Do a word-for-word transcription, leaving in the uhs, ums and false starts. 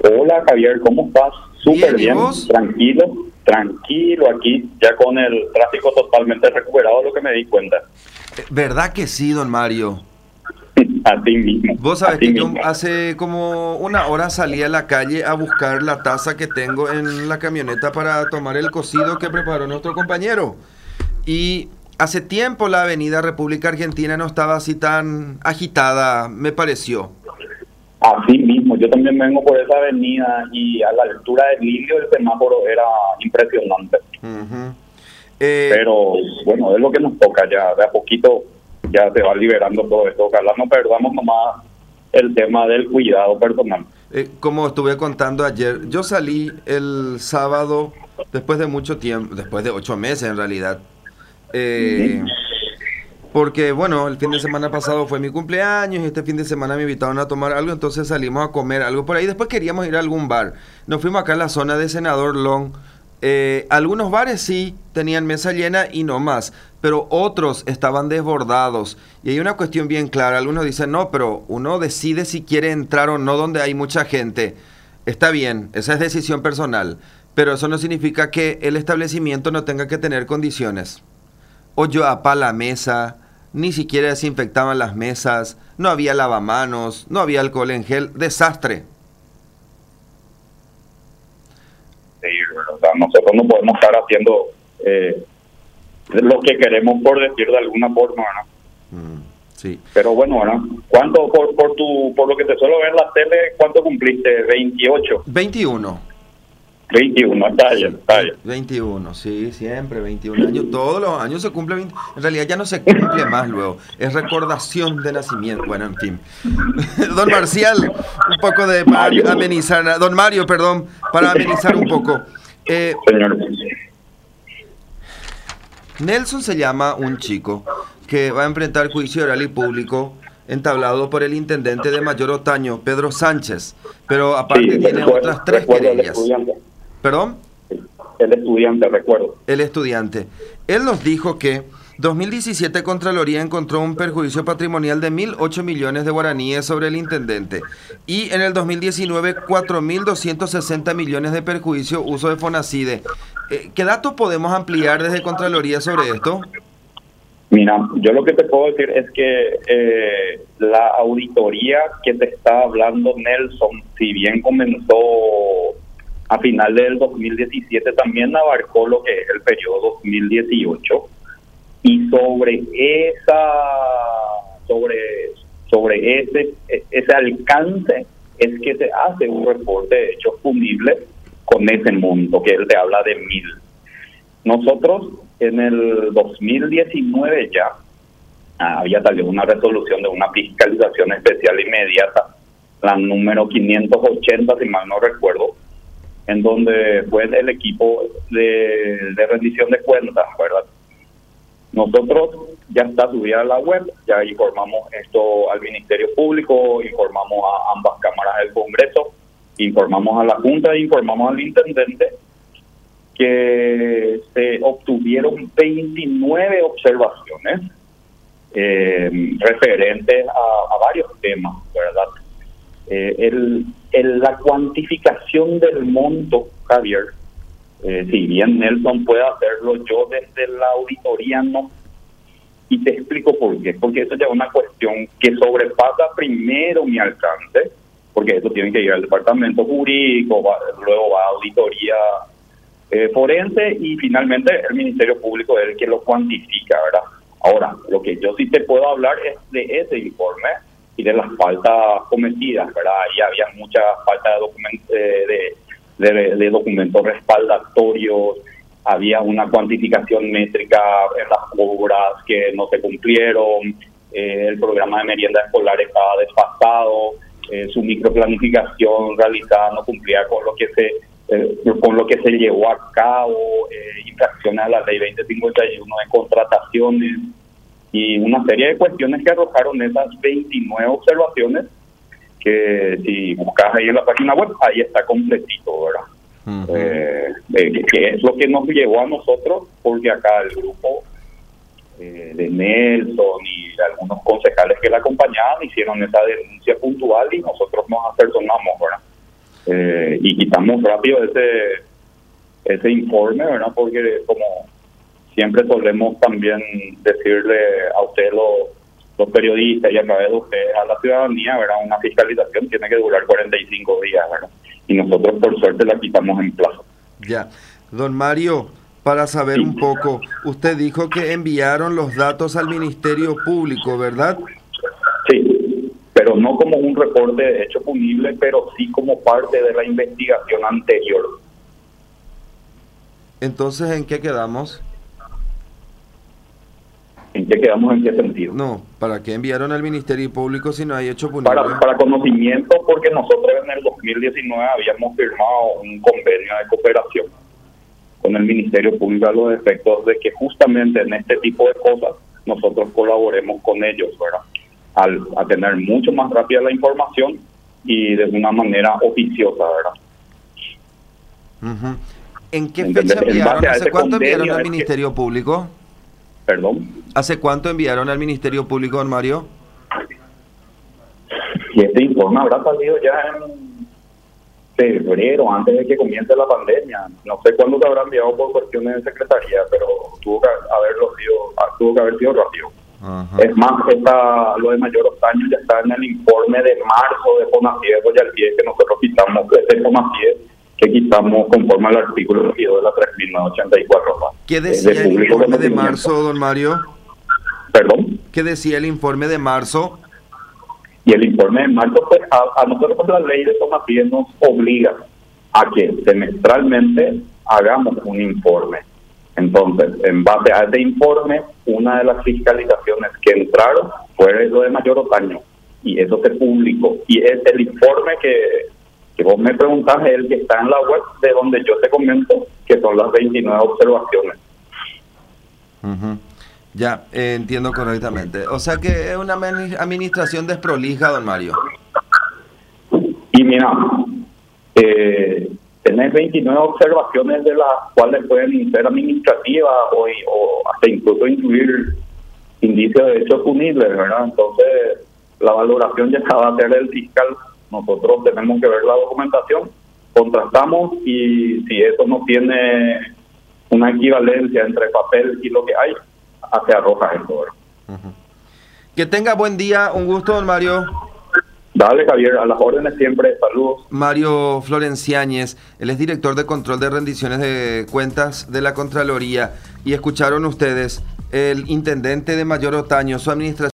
Hola Javier, ¿cómo estás? Súper Bien, ¿y bien, vos? tranquilo, tranquilo aquí, ya con el tráfico totalmente recuperado, lo que me di cuenta. Eh, ¿Verdad que sí, don Mario? Así mismo, Vos sabés así que yo mismo. hace como una hora salí a la calle a buscar la taza que tengo en la camioneta para tomar el cocido que preparó nuestro compañero. Y hace tiempo la avenida República Argentina no estaba así tan agitada, me pareció. Así mismo, yo también vengo por esa avenida y a la altura del Lilio el semáforo era impresionante. Ujú. Eh, Pero bueno, es lo que nos toca ya, de a poquito ya se va liberando todo esto. Ojalá no perdamos nomás el tema del cuidado personal. eh, como estuve contando ayer, yo salí el sábado después de mucho tiempo, después de ocho meses en realidad. Ujú. Eh, Porque, bueno, el fin de semana pasado fue mi cumpleaños y este fin de semana me invitaron a tomar algo, entonces salimos a comer algo por ahí. Después queríamos ir a algún bar. Nos fuimos acá en la zona de Senador Long. Eh, algunos bares sí tenían mesa llena y no más, pero otros estaban desbordados. Y hay una cuestión bien clara. Algunos dicen, no, pero uno decide si quiere entrar o no donde hay mucha gente. Está bien, esa es decisión personal, pero eso no significa que el establecimiento no tenga que tener condiciones. Hoyo a pa la mesa, ni siquiera desinfectaban las mesas, no había lavamanos, no había alcohol en gel, desastre. Sí, o sea, nosotros no podemos estar haciendo eh, lo que queremos, por decir de alguna forma, ¿no? Mm, sí. Pero bueno, ¿no? ¿Cuánto, por, por, tu, por lo que te suelo ver en la tele, cuánto cumpliste? Veintiocho, veintiuno. veintiuno, está bien, Sí, está vein- bien. veintiuno, sí, siempre veintiún años. Todos los años se cumple veinte. En realidad ya no se cumple más luego. Es recordación de nacimiento. Bueno, en fin. Don Marcial, un poco de para Mario, amenizar. Don Mario, perdón, para amenizar un poco. Eh, señor. Nelson se llama un chico que va a enfrentar juicio oral y público entablado por el intendente de Mayor Otaño, Pedro Sánchez, pero Sí, aparte tiene recuerdo, otras tres recuerdo el querellas. estudiante. ¿Perdón? El estudiante, recuerdo. El estudiante. Él nos dijo que dos mil diecisiete Contraloría encontró un perjuicio patrimonial de mil ocho millones de guaraníes sobre el intendente y en el dos mil diecinueve cuatro mil doscientos sesenta millones de perjuicio uso de Fonacide. Eh, ¿Qué datos podemos ampliar desde Contraloría sobre esto? Mira, yo lo que te puedo decir es que eh, la auditoría que te está hablando Nelson, si bien comenzó a final del dos mil diecisiete, también abarcó lo que es el periodo dos mil dieciocho, y sobre esa sobre sobre ese ese alcance es que se hace un reporte de hechos punibles con ese monto que él te habla de mil. Nosotros en el dos mil diecinueve ya ah, había salido una resolución de una fiscalización especial inmediata, la número quinientos ochenta, si mal no recuerdo, en donde fue el equipo de, de rendición de cuentas, ¿verdad? Nosotros ya está subida a la web, ya informamos esto al Ministerio Público, informamos a ambas cámaras del Congreso, informamos a la Junta e informamos al Intendente que se obtuvieron veintinueve observaciones eh, referentes a, a varios temas, ¿verdad? Eh, el, el, la cuantificación del monto, Javier, eh, si bien Nelson puede hacerlo, yo desde la auditoría no. Y te explico por qué. Porque eso ya es una cuestión que sobrepasa primero mi alcance, porque eso tiene que ir al departamento jurídico, va, luego va a auditoría eh, forense y finalmente el Ministerio Público es el que lo cuantifica, ¿verdad? Ahora, lo que yo sí te puedo hablar es de ese informe y de las faltas cometidas, ¿verdad? Ahí había mucha falta de, document eh, de, de, de documentos respaldatorios, había una cuantificación métrica en las obras que no se cumplieron, eh, el programa de merienda escolar estaba desfasado, eh, su microplanificación realizada no cumplía con lo que se eh, con lo que se llevó a cabo, eh, infracciones a la ley veinte cincuenta y uno de contrataciones y una serie de cuestiones que arrojaron esas veintinueve observaciones que si buscas ahí en la página web, ahí está completito, ¿verdad? Uh-huh. eh, eh, que es lo que nos llevó a nosotros, porque acá el grupo eh, de Nelson y algunos concejales que la acompañaban hicieron esa denuncia puntual y nosotros nos apersonamos, ¿verdad? Eh, y quitamos rápido ese ese informe, ¿verdad? Porque como siempre solemos también decirle a usted los, los periodistas y a través de ustedes a la ciudadanía, ¿verdad? Una fiscalización tiene que durar cuarenta y cinco días, ¿verdad? Y nosotros por suerte la quitamos en plazo. Ya. Don Mario, para saber sí. un poco, usted dijo que enviaron los datos al Ministerio Público, ¿verdad? Sí, pero no como un reporte de hecho punible, pero sí como parte de la investigación anterior. Entonces, ¿en qué quedamos? ¿En qué quedamos? ¿En qué sentido? No, ¿para qué enviaron al Ministerio Público si no hay hecho punible? Para, para conocimiento, porque nosotros en el dos mil diecinueve habíamos firmado un convenio de cooperación con el Ministerio Público a los efectos de que justamente en este tipo de cosas nosotros colaboremos con ellos, ¿verdad? Al a tener mucho más rápida la información y de una manera oficiosa, ¿verdad? Uh-huh. ¿En qué fecha enviaron? ¿Hace cuánto enviaron al Ministerio que... Público? ¿Perdón? ¿Hace cuánto enviaron al Ministerio Público, don Mario? Y este informe habrá salido ya en febrero, antes de que comience la pandemia. No sé cuándo se habrá enviado por cuestiones de secretaría, pero tuvo que haberlo sido, tuvo que haber sido rápido. Uh-huh. Es más, esta, lo de Mayor Otaño ya está en el informe de marzo de Fonacier, pues ya el pie que nosotros quitamos, este Fonacier que quitamos conforme al artículo veintidós de la tres mil novecientos ochenta y cuatro. ¿Qué decía de el informe de marzo, don Mario? ¿Perdón? ¿Qué decía el informe de marzo? Y el informe de marzo, pues a, a nosotros la ley de Fonacier nos obliga a que semestralmente hagamos un informe. Entonces, en base a ese informe, una de las fiscalizaciones que entraron fue lo de Mayor Otaño, y eso se publicó. Y es el informe que, que vos me preguntás, es el que está en la web, de donde yo te comento que son las veintinueve observaciones. Uh-huh. Ya, eh, entiendo correctamente. O sea que es una administración desprolija, don Mario. Y mira, eh, tenés veintinueve observaciones, de las cuales pueden ser administrativas o, o hasta incluso incluir indicios de hechos punibles, ¿verdad? Entonces, la valoración ya va a ser el fiscal. Nosotros tenemos que ver la documentación, contrastamos, y si eso no tiene una equivalencia entre papel y lo que hay, se arroja esto. Uh-huh. Que tenga buen día, un gusto, don Mario. Dale, Javier, a las órdenes siempre, saludos. Mario Florenciáñez, él es director de control de rendiciones de cuentas de la Contraloría, y escucharon ustedes, el intendente de Mayor Otaño, su administración